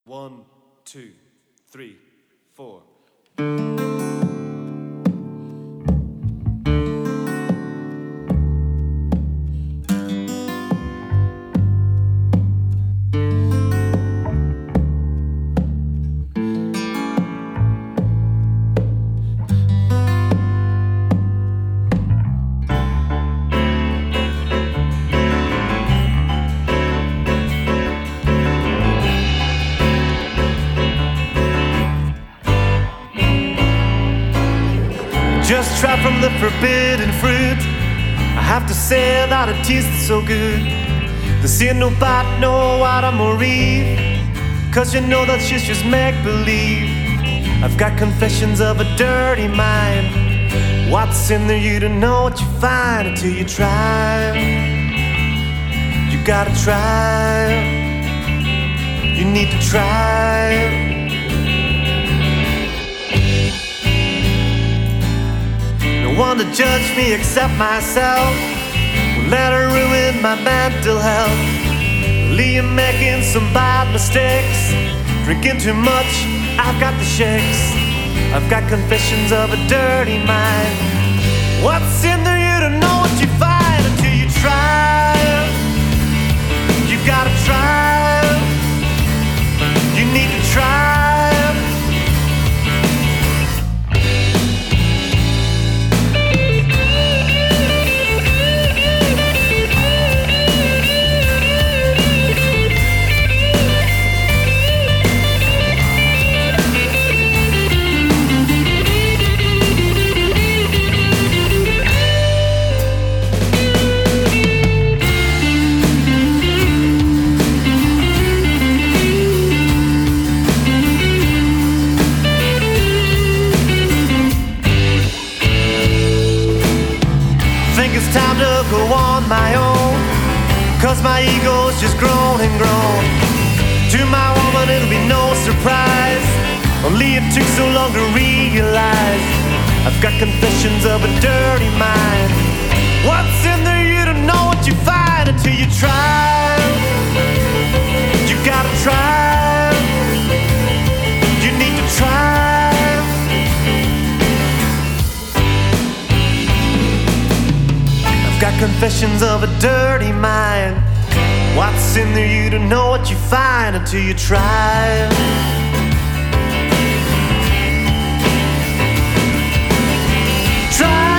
1, 2, 3, 4. Just try from the forbidden fruit. I have to say that it tastes so good. This ain't no bite, no Adam or Eve, 'cause you know that shit's just make-believe. I've got confessions of a dirty mind. What's in there, you don't know what you find until you try. You gotta try. You need to try. No one to judge me except myself. Won't let her ruin my mental health. Leave making some bad mistakes. Drinking too much, I've got the shakes. I've got confessions of a dirty mind. What's in there, you don't know what you find until you try. You gotta try. You need to try. Time to go on my own, 'cause my ego's just grown and grown. To my woman it'll be no surprise, only it took so long to realize. I've got confessions of a dirty mind. What's in there, you don't know what you find until you try. You gotta try. You need to try. Got confessions of a dirty mind. What's in there, you don't know what you find until you try. Try.